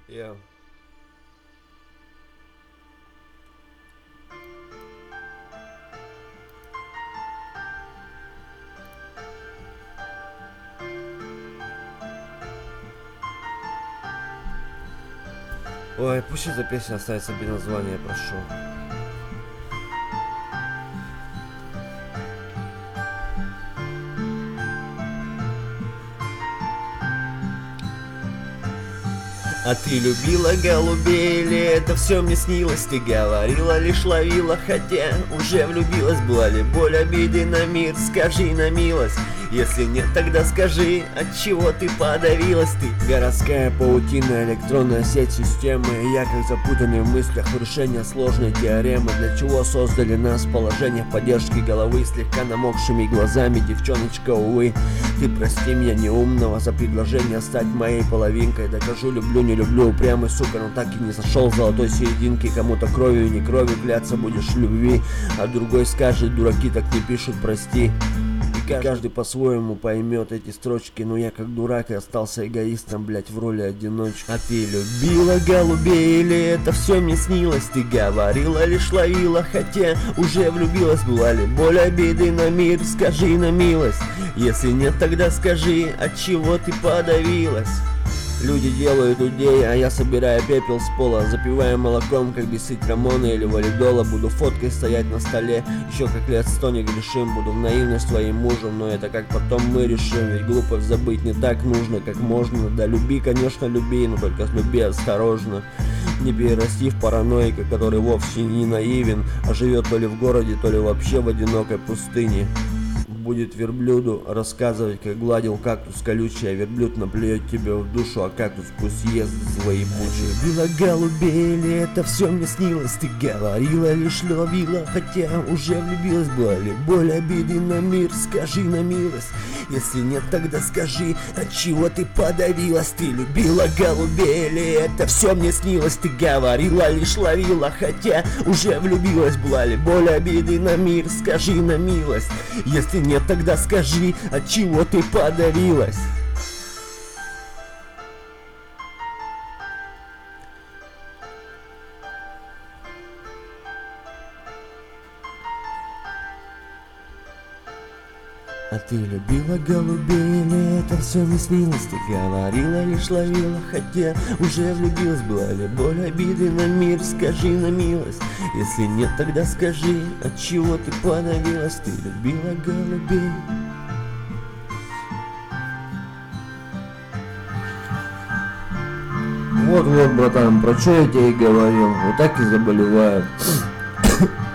Я. Ой, пусть эта песня останется без названия, прошу. А ты любила голубей или это все мне снилось? Ты говорила, лишь ловила, хотя уже влюбилась. Была ли боль обиды на мир? Скажи на милость. Если нет, тогда скажи, от чего ты подавилась? Ты городская паутина, электронная сеть системы. Я как запутанный в мыслях в решении сложной теоремы. Для чего создали нас в положениях поддержки головы? Слегка намокшими глазами, девчоночка, увы. Ты прости меня неумного за предложение стать моей половинкой. Докажу, люблю, не люблю, упрямый, сука, но так и не нашел золотой серединки. Кому-то кровью, не кровью кляться будешь в любви, а другой скажет, дураки так не пишут, прости. Каждый по-своему поймет эти строчки, но я как дурак и остался эгоистом, блять, в роли одиночки. А ты любила голубей или это все мне снилось? Ты говорила, лишь ловила, хотя уже влюбилась. Была ли боль обиды на мир? Скажи на милость. Если нет, тогда скажи, от чего ты подавилась? Люди делают людей, а я собираю пепел с пола. Запивая молоком, как бесить Рамона или Валидола. Буду фоткой стоять на столе, еще как лет 100 не грешим. Буду в наивность твоим мужем, но это как потом мы решим. Ведь глупость забыть не так нужно, как можно. Да люби, конечно, люби, но только люби осторожно. Не перерасти в параноика, который вовсе не наивен, а живет то ли в городе, то ли вообще в одинокой пустыне. Будет верблюду рассказывать, как гладил кактус колючий, а верблюд наплюет тебе в душу, а кактус пусть ест свои бучи. Любила голубей или это все мне снилось? Ты говорила, лишь любила, хотя уже влюбилась. Была ли боль обиды на мир? Скажи на милость. Если нет, тогда скажи, от чего ты подавилась? Ты любила голубей или это все мне снилось? Ты говорила, лишь ловила, хотя уже влюбилась. Была ли боль обиды на мир? Скажи на милость. Если нет, тогда скажи, от чего ты подавилась? А ты любила голубей или это все не снилось? Ты говорила, лишь ловила, хотя уже влюбилась. Была ли боль обиды на мир? Скажи на милость. Если нет, тогда скажи, от чего ты подавилась? Ты любила голубей. Вот, братан, про что я тебе и говорил. Вот так и заболевают.